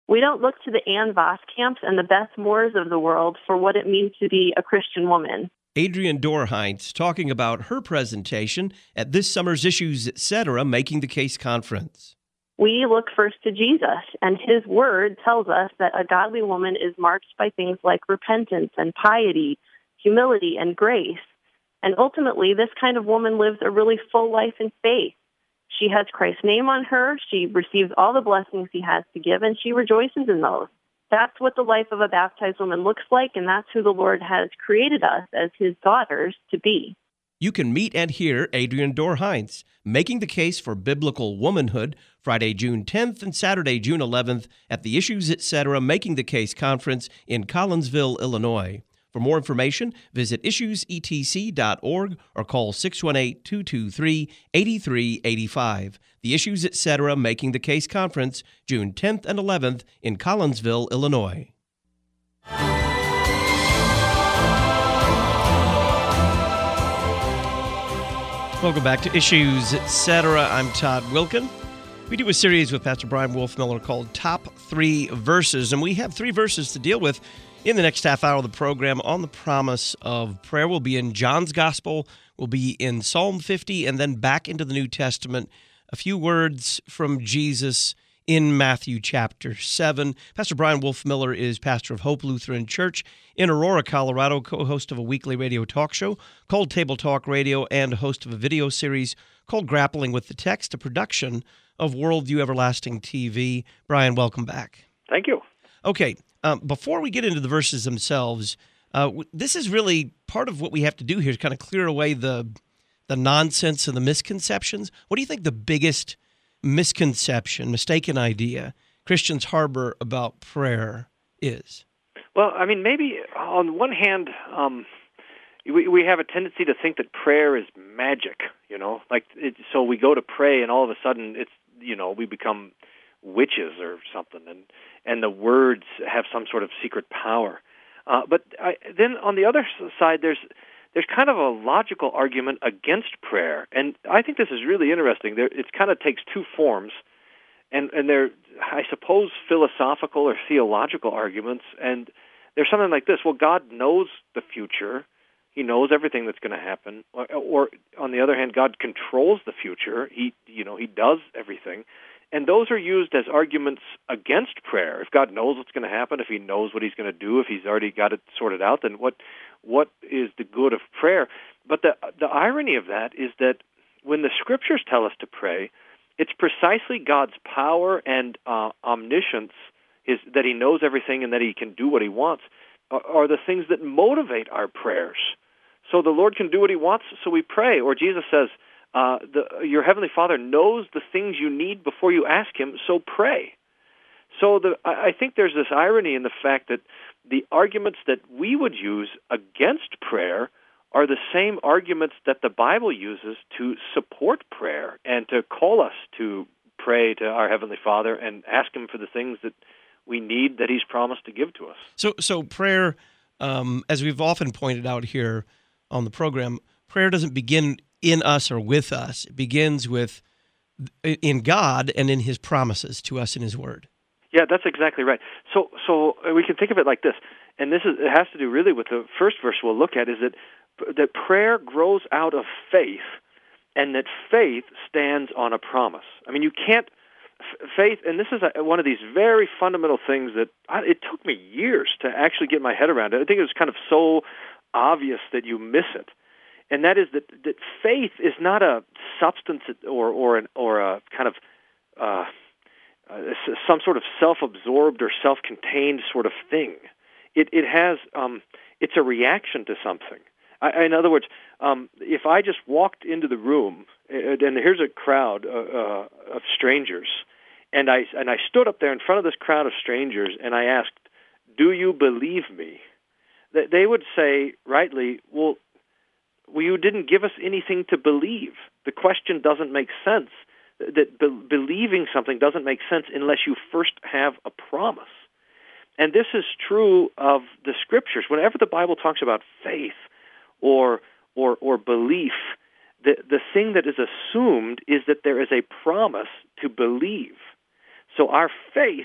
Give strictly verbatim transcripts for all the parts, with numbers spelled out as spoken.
We don't look to the Ann Voskamps and the Beth Moores of the world for what it means to be a Christian woman. Adrienne Dorheinz talking about her presentation at this summer's Issues Etc. Making the Case Conference. We look first to Jesus, and his word tells us that a godly woman is marked by things like repentance and piety, humility and grace. And ultimately, this kind of woman lives a really full life in faith. She has Christ's name on her, she receives all the blessings he has to give, and she rejoices in those. That's what the life of a baptized woman looks like, and that's who the Lord has created us as his daughters to be. You can meet and hear Adrienne Dorheinz making the case for biblical womanhood Friday, June tenth and Saturday, June eleventh at the Issues Etc. Making the Case Conference in Collinsville, Illinois. For more information, visit issues e t c dot org or call six one eight, two two three, eight three eight five. The Issues Etc. Making the Case Conference, June tenth and eleventh in Collinsville, Illinois. Welcome back to Issues Etc. I'm Todd Wilkin. We do a series with Pastor Brian Wolfmueller called Top Three Verses, and we have three verses to deal with in the next half hour of the program on the promise of prayer. We'll be in John's Gospel, we'll be in Psalm fifty, and then back into the New Testament, a few words from Jesus in Matthew chapter seven. Pastor Brian Wolfmueller is pastor of Hope Lutheran Church in Aurora, Colorado, co-host of a weekly radio talk show called Table Talk Radio, and host of a video series called Grappling with the Text, a production of Worldview Everlasting T V. Brian, welcome back. Thank you. Okay, um, before we get into the verses themselves, uh, w- this is really part of what we have to do here is kind of clear away the the nonsense and the misconceptions. What do you think the biggest misconception, mistaken idea Christians harbor about prayer is? Well, I mean, maybe on one hand, um, we, we have a tendency to think that prayer is magic, you know, like it, so we go to pray and all of a sudden it's, you know, we become witches or something, and and the words have some sort of secret power. Uh, but I, then on the other side, there's there's kind of a logical argument against prayer, and I think this is really interesting. There, it kind of takes two forms, and and they're, I suppose, philosophical or theological arguments. And there's something like this: well, God knows the future. He knows everything that's going to happen. Or, or on the other hand, God controls the future. He, you know, He does everything. And those are used as arguments against prayer. If God knows what's going to happen, if He knows what He's going to do, if He's already got it sorted out, then what what is the good of prayer? But the the irony of that is that when the Scriptures tell us to pray, it's precisely God's power and uh, omniscience, is that He knows everything and that He can do what He wants, are, are the things that motivate our prayers. So the Lord can do what He wants, so we pray. Or Jesus says, Uh, the, your Heavenly Father knows the things you need before you ask Him, so pray. So the, I, I think there's this irony in the fact that the arguments that we would use against prayer are the same arguments that the Bible uses to support prayer and to call us to pray to our Heavenly Father and ask Him for the things that we need that He's promised to give to us. So, so prayer, um, as we've often pointed out here on the program, prayer doesn't begin in us or with us. It begins with in God and in His promises to us in His Word. Yeah, that's exactly right. So, so we can think of it like this, and this is it has to do really with the first verse we'll look at. Is that that prayer grows out of faith, and that faith stands on a promise. I mean, you can't faith, and this is a, one of these very fundamental things that I, it took me years to actually get my head around. I think it was kind of so obvious that you miss it. And that is that, that faith is not a substance or or an, or a kind of uh, uh, some sort of self-absorbed or self-contained sort of thing. It it has um, it's a reaction to something. I, in other words, um, if I just walked into the room and here's a crowd uh, uh, of strangers, and I and I stood up there in front of this crowd of strangers and I asked, "Do you believe me?" They would say rightly, "Well, Well, you didn't give us anything to believe. The question doesn't make sense. That be- believing something doesn't make sense unless you first have a promise." And this is true of the Scriptures. Whenever the Bible talks about faith or or or belief, the the thing that is assumed is that there is a promise to believe. So our faith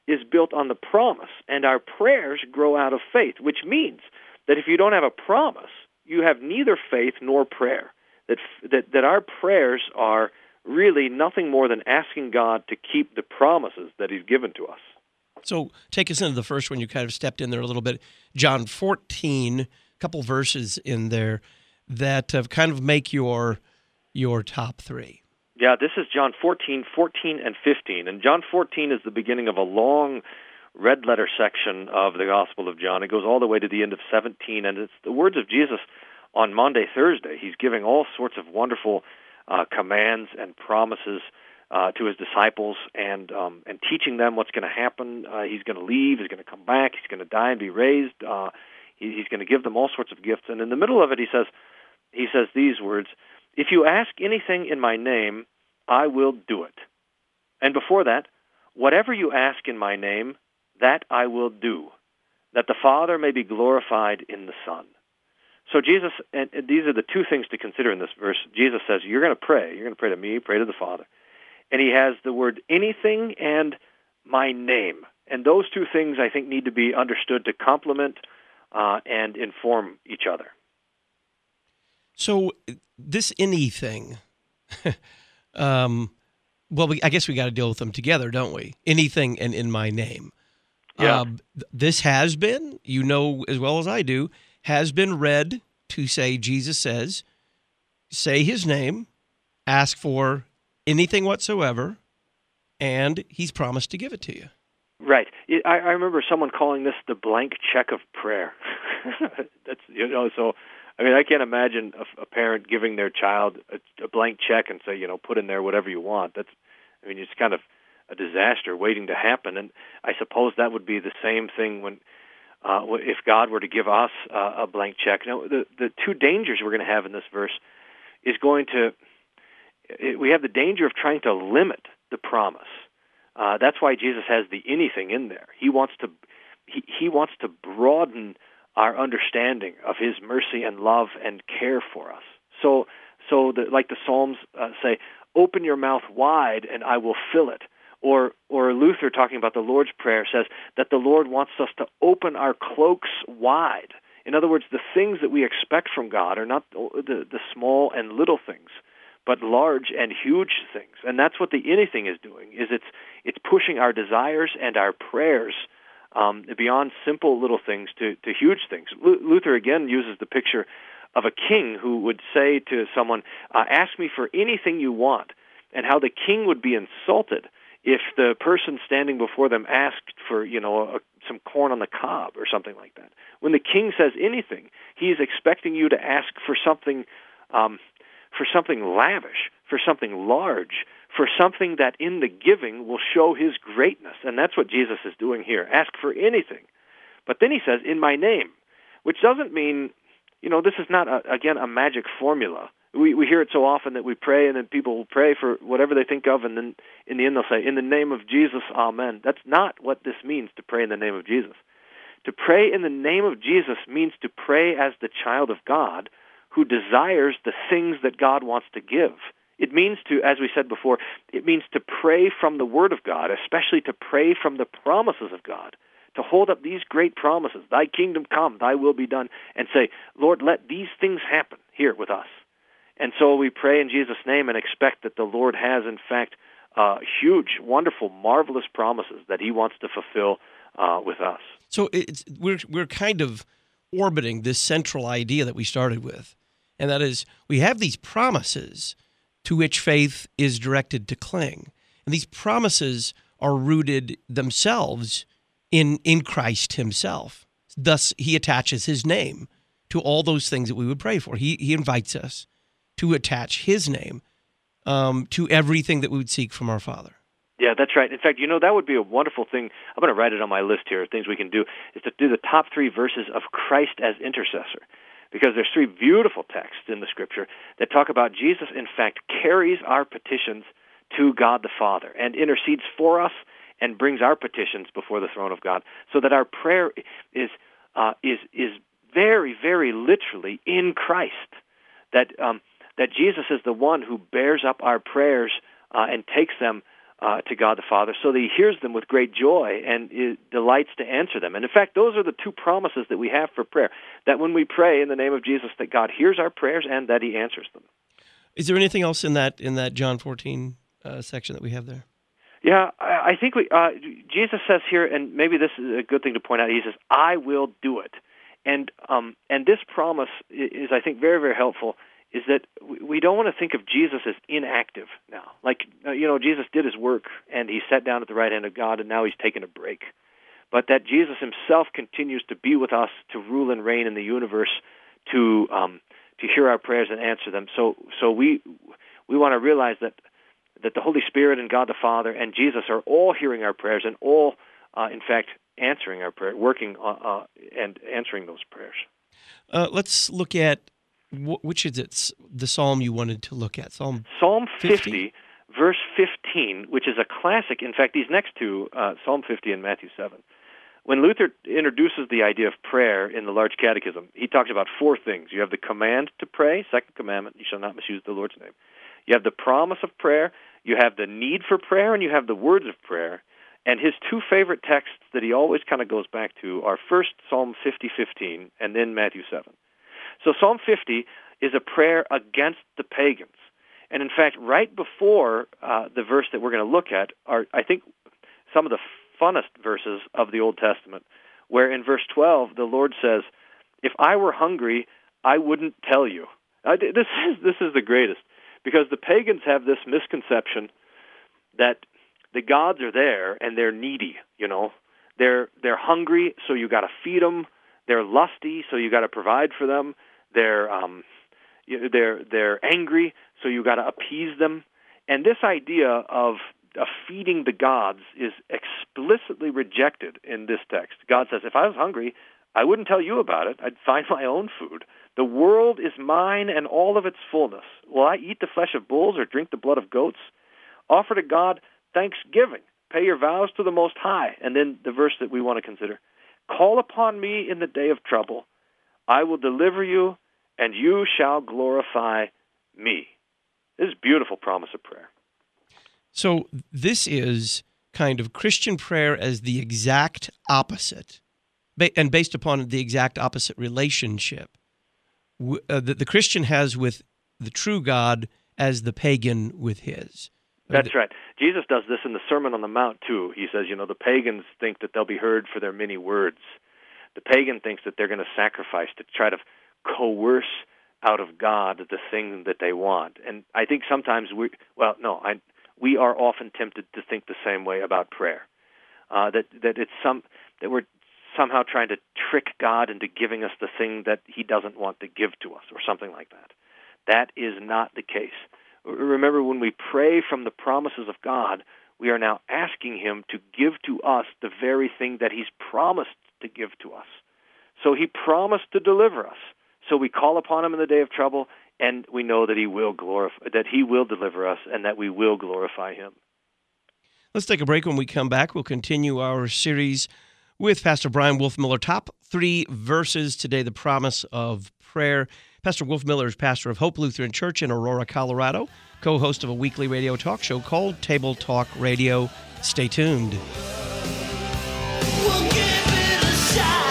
is built on the promise, and our prayers grow out of faith, which means that if you don't have a promise, you have neither faith nor prayer. That that that our prayers are really nothing more than asking God to keep the promises that He's given to us. So take us into the first one. You kind of stepped in there a little bit. John fourteen, a couple verses in there that uh, kind of make your your top three. Yeah, this is John fourteen, fourteen, and fifteen. And John fourteen is the beginning of a long red letter section of the Gospel of John. It goes all the way to the end of seventeen, and it's the words of Jesus on Maundy, Thursday. He's giving all sorts of wonderful uh, commands and promises uh, to his disciples, and um, and teaching them what's going to happen. Uh, he's going to leave. He's going to come back. He's going to die and be raised. Uh, he, he's going to give them all sorts of gifts. And in the middle of it, he says, he says these words: "If you ask anything in my name, I will do it." And before that, "Whatever you ask in my name, that I will do, that the Father may be glorified in the Son." So Jesus, and these are the two things to consider in this verse. Jesus says, you're going to pray. You're going to pray to me, pray to the Father. And he has the word anything and my name. And those two things, I think, need to be understood to complement uh, and inform each other. So this anything, um, well, we, I guess we got to deal with them together, don't we? Anything and in my name. Yeah. Uh, this has been, you know as well as I do, has been read to say, Jesus says, say his name, ask for anything whatsoever, and he's promised to give it to you. Right. I, I remember someone calling this the blank check of prayer. That's, you know, so, I mean, I can't imagine a, a parent giving their child a, a blank check and say, you know, put in there whatever you want. That's, I mean, it's kind of a disaster waiting to happen. And I suppose that would be the same thing when, uh, if God were to give us uh, a blank check. Now, the, the two dangers we're going to have in this verse is going to, it, we have the danger of trying to limit the promise. Uh, that's why Jesus has the anything in there. He wants to, he, he wants to broaden our understanding of his mercy and love and care for us. So, so the, like the Psalms uh, say, open your mouth wide and I will fill it. Or, or Luther, talking about the Lord's Prayer, says that the Lord wants us to open our cloaks wide. In other words, the things that we expect from God are not the, the small and little things, but large and huge things. And that's what the anything is doing, is it's it's pushing our desires and our prayers um, beyond simple little things to, to huge things. L- Luther, again, uses the picture of a king who would say to someone, uh, ask me for anything you want, and how the king would be insulted if the person standing before them asked for, you know, a, some corn on the cob or something like that. When the king says anything, he's expecting you to ask for something um, for something lavish, for something large, for something that in the giving will show his greatness. And that's what Jesus is doing here. Ask for anything. But then he says, in my name, which doesn't mean, you know, this is not, a, again, a magic formula. We we hear it so often that we pray, and then people will pray for whatever they think of, and then in the end they'll say, in the name of Jesus, amen. That's not what this means, to pray in the name of Jesus. To pray in the name of Jesus means to pray as the child of God who desires the things that God wants to give. It means to, as we said before, it means to pray from the Word of God, especially to pray from the promises of God, to hold up these great promises, thy kingdom come, thy will be done, and say, Lord, let these things happen here with us. And so we pray in Jesus' name and expect that the Lord has, in fact, uh, huge, wonderful, marvelous promises that he wants to fulfill uh, with us. So it's, we're we're kind of orbiting this central idea that we started with, and that is we have these promises to which faith is directed to cling. And these promises are rooted themselves in, in Christ himself. Thus, he attaches his name to all those things that we would pray for. He, he invites us to attach his name um, to everything that we would seek from our Father. Yeah, that's right. In fact, you know, that would be a wonderful thing. I'm going to write it on my list here, things we can do, is to do the top three verses of Christ as intercessor. Because there's three beautiful texts in the Scripture that talk about Jesus, in fact, carries our petitions to God the Father and intercedes for us and brings our petitions before the throne of God, so that our prayer is uh, is is very, very literally in Christ. That um, that Jesus is the one who bears up our prayers uh, and takes them uh, to God the Father, so that he hears them with great joy and it delights to answer them. And in fact, those are the two promises that we have for prayer, that when we pray in the name of Jesus, that God hears our prayers and that he answers them. Is there anything else in that in that John fourteen uh, section that we have there? Yeah, I, I think we, uh, Jesus says here, and maybe this is a good thing to point out, he says, I will do it. And um, and this promise is, I think, very, very helpful, is that we don't want to think of Jesus as inactive now. Like, you know, Jesus did his work, and he sat down at the right hand of God, and now he's taken a break. But that Jesus himself continues to be with us, to rule and reign in the universe, to um, to hear our prayers and answer them. So so we we want to realize that that the Holy Spirit and God the Father and Jesus are all hearing our prayers and all, uh, in fact, answering our prayer, working uh, uh, and answering those prayers. Uh, let's look at, wh- which is it, the psalm you wanted to look at? Psalm Psalm fifty, fifty? verse fifteen, which is a classic. In fact, these next two, uh, Psalm fifty and Matthew seven. When Luther introduces the idea of prayer in the Large Catechism, he talks about four things. You have the command to pray, second commandment, you shall not misuse the Lord's name. You have the promise of prayer, you have the need for prayer, and you have the words of prayer. And his two favorite texts that he always kind of goes back to are first Psalm fifty fifteen and then Matthew seven. So Psalm fifty is a prayer against the pagans. And in fact, right before uh, the verse that we're going to look at are, I think, some of the funnest verses of the Old Testament, where in verse twelve the Lord says, if I were hungry, I wouldn't tell you. I, this is this is the greatest, because the pagans have this misconception that the gods are there and they're needy. You know, they're they're hungry, so you got to feed them. They're lusty, so you got to provide for them. They're um, they're they're angry, so you got to appease them. And this idea of of feeding the gods is explicitly rejected in this text. God says, if I was hungry, I wouldn't tell you about it. I'd find my own food. The world is mine and all of its fullness. Will I eat the flesh of bulls or drink the blood of goats? Offer to God thanksgiving. Pay your vows to the Most High. And then the verse that we want to consider. Call upon me in the day of trouble. I will deliver you, and you shall glorify me. This is a beautiful promise of prayer. So this is kind of Christian prayer as the exact opposite, ba- and based upon the exact opposite relationship w- uh, that the Christian has with the true God as the pagan with his. That's right. Jesus does this in the Sermon on the Mount, too. He says, you know, the pagans think that they'll be heard for their many words. The pagan thinks that they're going to sacrifice to try to coerce out of God the thing that they want. And I think sometimes we, well, no, I, we are often tempted to think the same way about prayer. Uh, that that it's some that we're somehow trying to trick God into giving us the thing that he doesn't want to give to us, or something like that. That is not the case. Remember, when we pray from the promises of God, we are now asking him to give to us the very thing that he's promised to give to us. So he promised to deliver us. So we call upon him in the day of trouble, and we know that he will glorify, that he will deliver us, and that we will glorify him. Let's take a break. When we come back, we'll continue our series with Pastor Brian Wolfmueller. Top three verses today, the promise of prayer. Pastor Wolfmueller is pastor of Hope Lutheran Church in Aurora, Colorado, co-host of a weekly radio talk show called Table Talk Radio. Stay tuned. We'll give it a shot.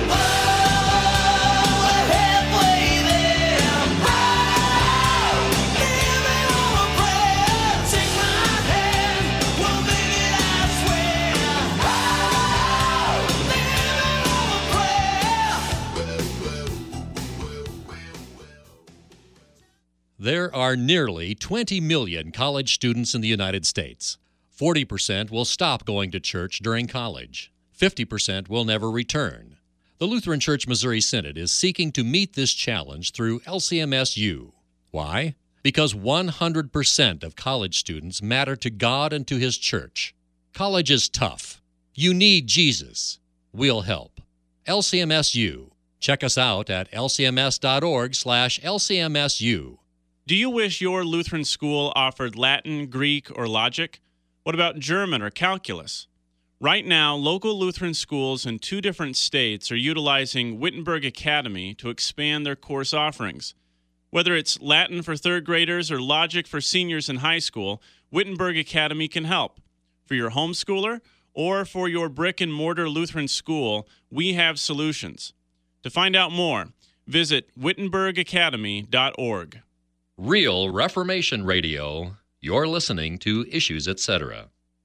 There are nearly twenty million college students in the United States. forty percent will stop going to church during college. fifty percent will never return. The Lutheran Church Missouri Synod is seeking to meet this challenge through L C M S U. Why? Because one hundred percent of college students matter to God and to His church. College is tough. You need Jesus. We'll help. L C M S U. Check us out at l c m s dot org slash l c m s u. Do you wish your Lutheran school offered Latin, Greek, or logic? What about German or calculus? Right now, local Lutheran schools in two different states are utilizing Wittenberg Academy to expand their course offerings. Whether it's Latin for third graders or logic for seniors in high school, Wittenberg Academy can help. For your homeschooler or for your brick-and-mortar Lutheran school, we have solutions. To find out more, visit wittenberg academy dot org. Real Reformation Radio. You're listening to Issues, et cetera.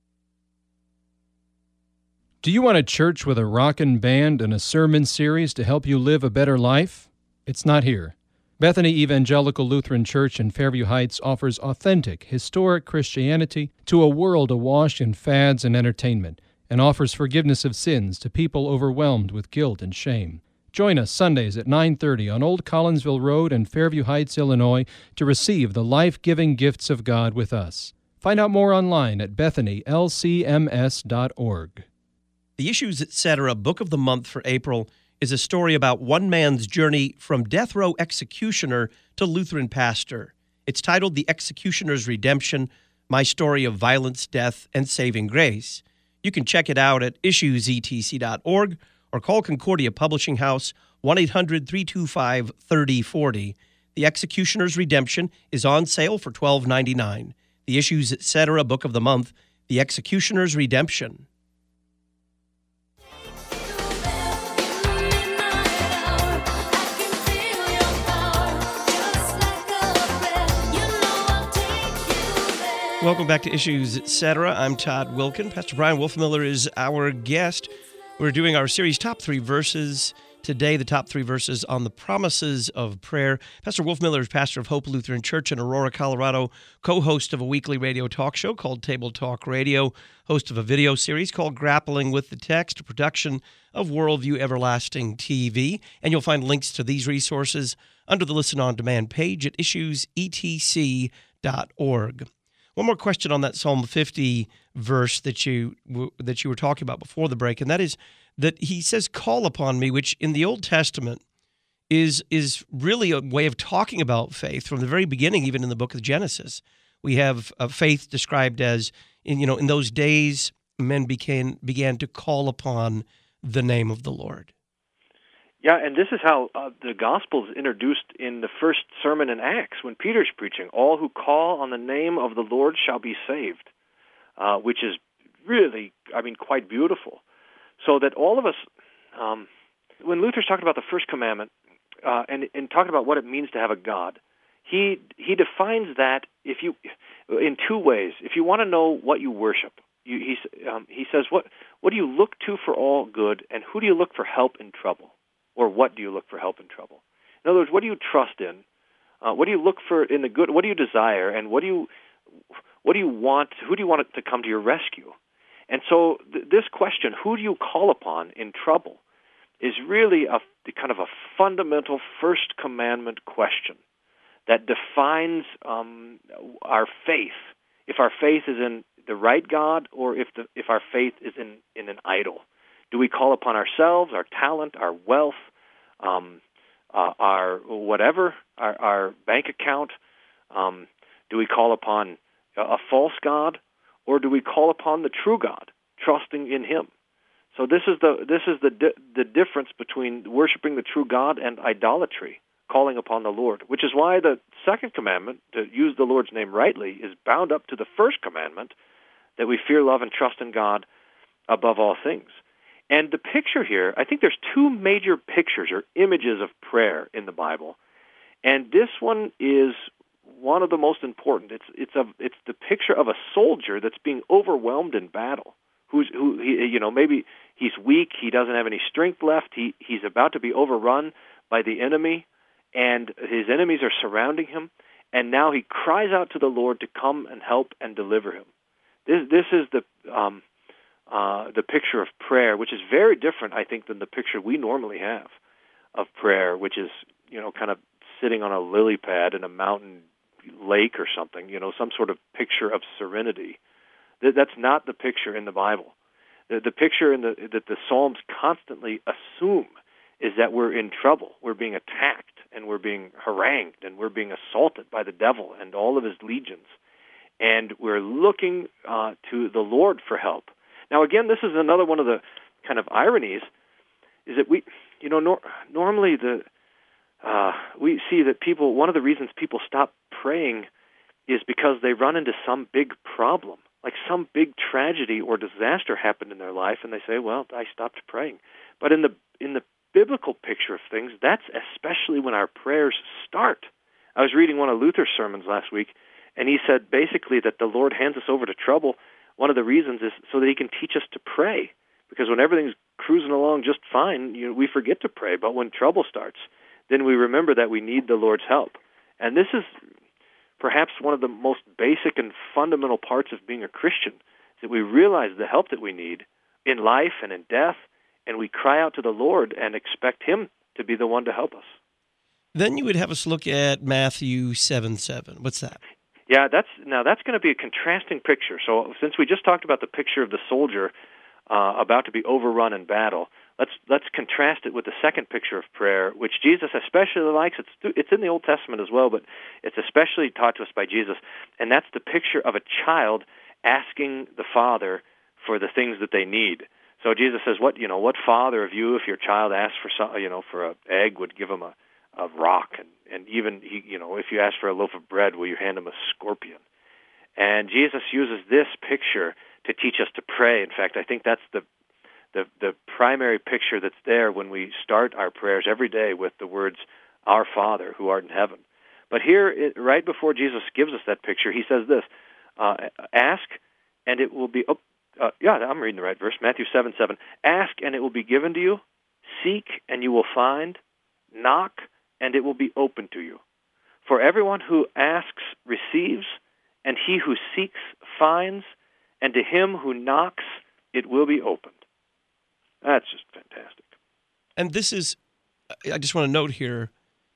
Do you want a church with a rockin' band and a sermon series to help you live a better life? It's not here. Bethany Evangelical Lutheran Church in Fairview Heights offers authentic, historic Christianity to a world awash in fads and entertainment, and offers forgiveness of sins to people overwhelmed with guilt and shame. Join us Sundays at nine thirty on Old Collinsville Road in Fairview Heights, Illinois, to receive the life-giving gifts of God with us. Find out more online at bethany l c m s dot org. The Issues, et cetera. Book of the Month for April is a story about one man's journey from death row executioner to Lutheran pastor. It's titled The Executioner's Redemption, My Story of Violence, Death, and Saving Grace. You can check it out at issues e t c dot org or call Concordia Publishing House one eight hundred three two five three oh four oh. The Executioner's Redemption is on sale for twelve ninety-nine. The Issues, et cetera. Book of the Month, The Executioner's Redemption. Welcome back to Issues, et cetera. I'm Todd Wilkin. Pastor Brian Wolfmiller is our guest. We're doing our series Top Three Verses. Today, the top three verses on the promises of prayer. Pastor Wolfmiller is pastor of Hope Lutheran Church in Aurora, Colorado, co-host of a weekly radio talk show called Table Talk Radio, host of a video series called Grappling with the Text, a production of Worldview Everlasting T V. And you'll find links to these resources under the Listen On Demand page at issues e t c dot org. One more question on that Psalm fifty verse that you that you were talking about before the break, and that is that he says, "Call upon me," which in the Old Testament is is really a way of talking about faith from the very beginning, even in the book of Genesis. We have uh, faith described as, in you know, in those days, men began began to call upon the name of the Lord. Yeah, and this is how uh, the gospel is introduced in the first sermon in Acts when Peter's preaching. All who call on the name of the Lord shall be saved, uh, which is really, I mean, quite beautiful. So that all of us, um, when Luther's talking about the first commandment uh, and, and talking about what it means to have a God, he he defines that if you in two ways. If you want to know what you worship, you, he um, he says, what what do you look to for all good, and who do you look for help in trouble? Or what do you look for help in trouble? In other words, what do you trust in? Uh, what do you look for in the good? What do you desire? And what do you what do you want? Who do you want it to come to your rescue? And so th- this question, who do you call upon in trouble, is really a kind of a fundamental first commandment question that defines um, our faith. If our faith is in the right God, or if the if our faith is in, in an idol. Do we call upon ourselves, our talent, our wealth, um, uh, our whatever, our, our bank account? Um, do we call upon a false God, or do we call upon the true God, trusting in Him? So this is the this is the di- the difference between worshiping the true God and idolatry, calling upon the Lord. Which is why the second commandment, to use the Lord's name rightly, is bound up to the first commandment, that we fear, love, and trust in God above all things. And the picture here, I think there's two major pictures or images of prayer in the Bible, and this one is one of the most important. It's it's a it's the picture of a soldier that's being overwhelmed in battle. Who's who? He, you know, maybe he's weak. He doesn't have any strength left. He he's about to be overrun by the enemy, and his enemies are surrounding him. And now he cries out to the Lord to come and help and deliver him. This this is the um, uh, the picture of prayer, which is very different, I think, than the picture we normally have of prayer, which is, you know, kind of sitting on a lily pad in a mountain lake or something, you know, some sort of picture of serenity. That's not the picture in the Bible. The, the picture in the, that the Psalms constantly assume is that we're in trouble, we're being attacked, and we're being harangued, and we're being assaulted by the devil and all of his legions. And we're looking uh, to the Lord for help. Now, again, this is another one of the kind of ironies, is that we, you know, nor- normally the uh, we see that people, one of the reasons people stop praying is because they run into some big problem, like some big tragedy or disaster happened in their life, and they say, well, I stopped praying. But in the in the biblical picture of things, that's especially when our prayers start. I was reading one of Luther's sermons last week, and he said basically that the Lord hands us over to trouble. One of the reasons is so that he can teach us to pray, because when everything's cruising along just fine, you know, we forget to pray. But when trouble starts, then we remember that we need the Lord's help. And this is perhaps one of the most basic and fundamental parts of being a Christian, is that we realize the help that we need in life and in death, and we cry out to the Lord and expect him to be the one to help us. Then you would have us look at Matthew seven seven. What's that? Yeah, that's now that's going to be a contrasting picture. So since we just talked about the picture of the soldier uh, about to be overrun in battle, let's let's contrast it with the second picture of prayer, which Jesus especially likes. It's it's in the Old Testament as well, but it's especially taught to us by Jesus, and that's the picture of a child asking the Father for the things that they need. So Jesus says, "What you know? What father of you, if your child asks for some, you know, for an egg, would give him a, a rock? And, and even he, you know, if you ask for a loaf of bread, will you hand him a scorpion?" And Jesus uses this picture to teach us to pray. In fact, I think that's the the the primary picture that's there when we start our prayers every day with the words, "Our Father who art in heaven." But here, it, right before Jesus gives us that picture, he says this: uh, "Ask, and it will be." Oh, Uh, yeah, I'm reading the right verse, Matthew seven seven. "Ask, and it will be given to you. Seek, and you will find. Knock, and it will be open to you. For everyone who asks receives, and he who seeks finds, and to him who knocks it will be opened." That's just fantastic. And this is, I just want to note here,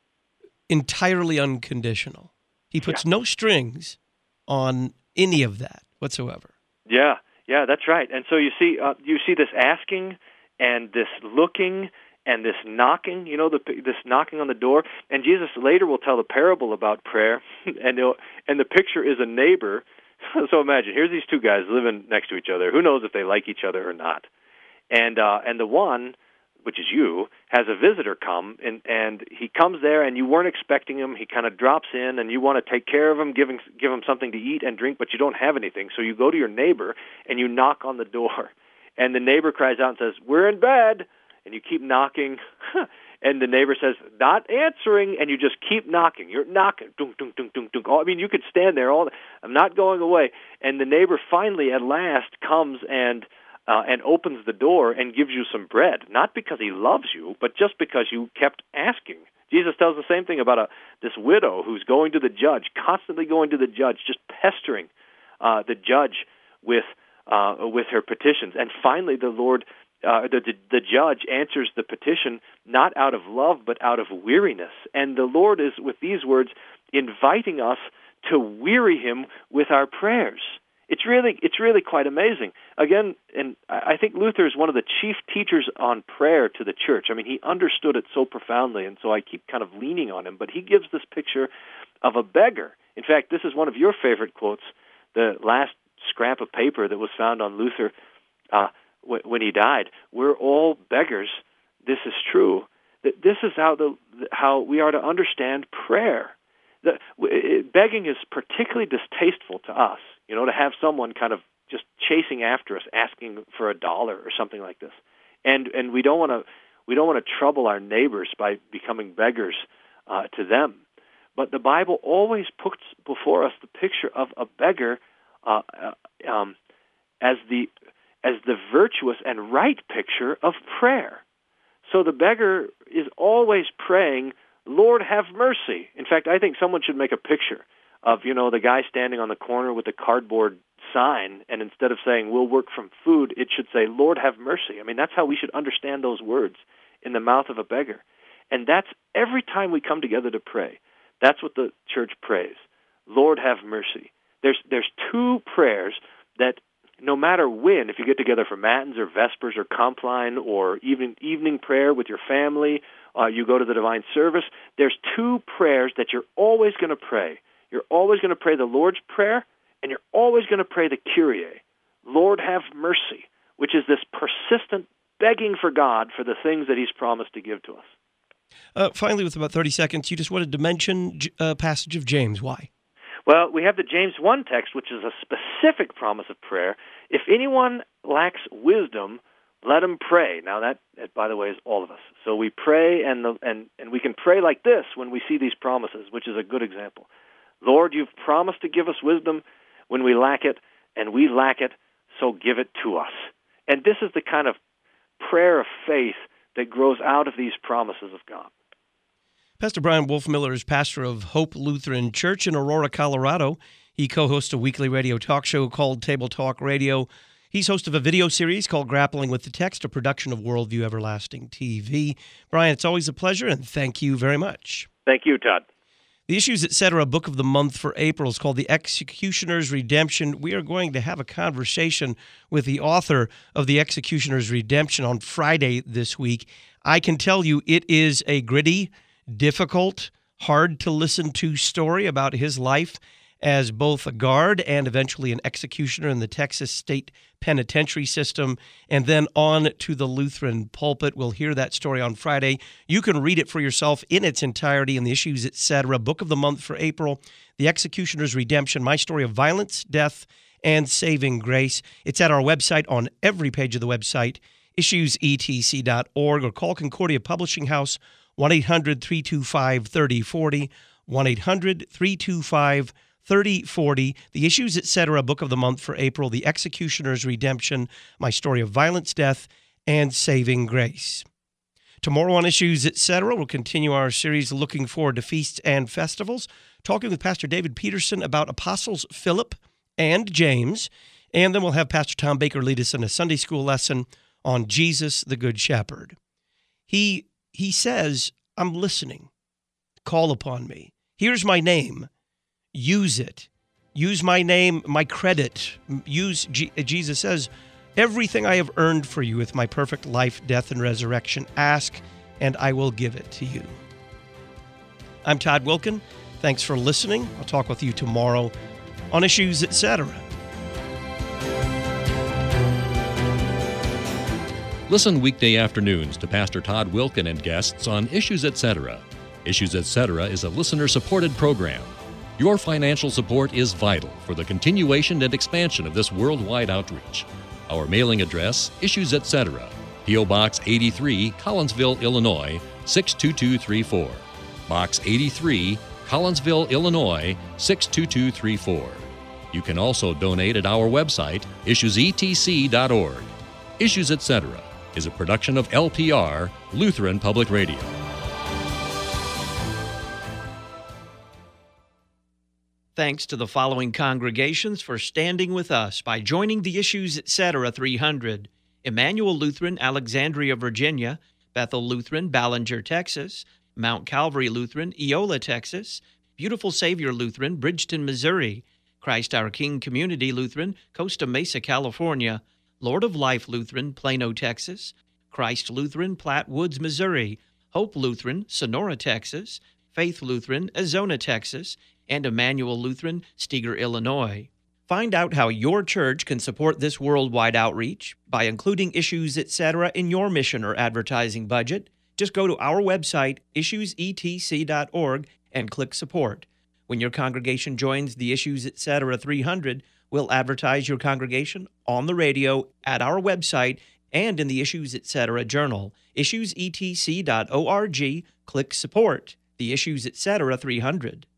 entirely unconditional. He puts Yeah. no strings on any of that whatsoever. Yeah. Yeah, that's right. And so you see, uh, you see this asking and this looking and this knocking. You know, the, this knocking on the door. And Jesus later will tell the parable about prayer, and he'll, and the picture is a neighbor. So imagine, here's these two guys living next to each other. Who knows if they like each other or not? And uh, and the one, which is you, has a visitor come, and, and he comes there, and you weren't expecting him. He kind of drops in, and you want to take care of him, give him, give him something to eat and drink, but you don't have anything. So you go to your neighbor, and you knock on the door. And the neighbor cries out and says, "We're in bed." And you keep knocking, and the neighbor says, "Not answering," and you just keep knocking. You're knocking, dunk, dunk, dunk, dunk, dunk. I mean, you could stand there all. I'm not going away. And the neighbor finally, at last, comes and uh, and opens the door and gives you some bread, not because he loves you, but just because you kept asking. Jesus tells the same thing about a this widow who's going to the judge, constantly going to the judge, just pestering uh, the judge with uh, with her petitions. And finally, the Lord. Uh, the, the the judge answers the petition not out of love but out of weariness. And the Lord is, with these words, inviting us to weary him with our prayers. It's really it's really quite amazing. Again, and I think Luther is one of the chief teachers on prayer to the church. I mean, he understood it so profoundly, and so I keep kind of leaning on him. But he gives this picture of a beggar. In fact, this is one of your favorite quotes, the last scrap of paper that was found on Luther uh when he died. "We're all beggars. This is true." This is how the how we are to understand prayer. The, begging is particularly distasteful to us, you know, to have someone kind of just chasing after us, asking for a dollar or something like this. And and we don't want to we don't want to trouble our neighbors by becoming beggars uh, to them. But the Bible always puts before us the picture of a beggar uh, um, as the as the virtuous and right picture of prayer. So the beggar is always praying, "Lord, have mercy." In fact, I think someone should make a picture of, you know, the guy standing on the corner with the cardboard sign, and instead of saying, "We'll work from food," it should say, "Lord, have mercy." I mean, that's how we should understand those words in the mouth of a beggar. And that's every time we come together to pray. That's what the church prays. Lord, have mercy. There's there's two prayers that no matter when, if you get together for Matins or Vespers or Compline or evening, evening prayer with your family, uh, you go to the divine service, there's two prayers that you're always going to pray. You're always going to pray the Lord's Prayer, and you're always going to pray the Kyrie, "Lord, have mercy," which is this persistent begging for God for the things that he's promised to give to us. Uh, finally, with about thirty seconds, you just wanted to mention a passage of James. Why? Well, we have the James one text, which is a specific promise of prayer. If anyone lacks wisdom, let him pray. Now, that, that, by the way, is all of us. So we pray, and, the, and, and we can pray like this when we see these promises, which is a good example. Lord, you've promised to give us wisdom when we lack it, and we lack it, so give it to us. And this is the kind of prayer of faith that grows out of these promises of God. Pastor Brian Wolfmueller is pastor of Hope Lutheran Church in Aurora, Colorado. He co-hosts a weekly radio talk show called Table Talk Radio. He's host of a video series called Grappling with the Text, a production of Worldview Everlasting T V. Brian, it's always a pleasure, and thank you very much. Thank you, Todd. The Issues, et cetera. book of the month for April is called The Executioner's Redemption. We are going to have a conversation with the author of The Executioner's Redemption on Friday this week. I can tell you it is a gritty, difficult, hard-to-listen-to story about his life as both a guard and eventually an executioner in the Texas State Penitentiary System, and then on to the Lutheran pulpit. We'll hear that story on Friday. You can read it for yourself in its entirety in the Issues, et cetera. Book of the month for April, The Executioner's Redemption, My Story of Violence, Death, and Saving Grace. It's at our website on every page of the website, issues e t c dot org, or call Concordia Publishing House, one eight hundred, three two five, three oh four oh, one eight hundred, three two five, three oh four oh. The Issues, et cetera. Book of the month for April, The Executioner's Redemption, My Story of Violence, Death, and Saving Grace. Tomorrow on Issues, et cetera, we'll continue our series looking forward to feasts and festivals, talking with Pastor David Peterson about Apostles Philip and James, and then we'll have Pastor Tom Baker lead us in a Sunday school lesson on Jesus, the Good Shepherd. He He says, I'm listening. Call upon me. Here's my name. Use it. Use my name, my credit. Use, G- Jesus says, everything I have earned for you with my perfect life, death, and resurrection. Ask, and I will give it to you. I'm Todd Wilkin. Thanks for listening. I'll talk with you tomorrow on Issues, et cetera. Listen weekday afternoons to Pastor Todd Wilkin and guests on Issues, et cetera. Issues, et cetera is a listener-supported program. Your financial support is vital for the continuation and expansion of this worldwide outreach. Our mailing address, Issues, et cetera. P O. Box eighty-three, Collinsville, Illinois, six two two three four. Box eighty-three, Collinsville, Illinois, six two two three four. You can also donate at our website, issues e t c dot org. Issues, et cetera is a production of L P R, Lutheran Public Radio. Thanks to the following congregations for standing with us by joining the Issues, et cetera. three hundred. Emmanuel Lutheran, Alexandria, Virginia; Bethel Lutheran, Ballinger, Texas; Mount Calvary Lutheran, Eola, Texas; Beautiful Savior Lutheran, Bridgeton, Missouri; Christ Our King Community Lutheran, Costa Mesa, California; Lord of Life Lutheran, Plano, Texas; Christ Lutheran, Platte Woods, Missouri; Hope Lutheran, Sonora, Texas; Faith Lutheran, Azona, Texas; and Emmanuel Lutheran, Steger, Illinois. Find out how your church can support this worldwide outreach by including Issues, et cetera in your mission or advertising budget. Just go to our website, issues e t c dot org, and click Support. When your congregation joins the Issues, et cetera. three hundred, we'll advertise your congregation on the radio, at our website, and in the Issues, et cetera journal. issues e t c dot org, click Support. The Issues, et cetera. three hundred.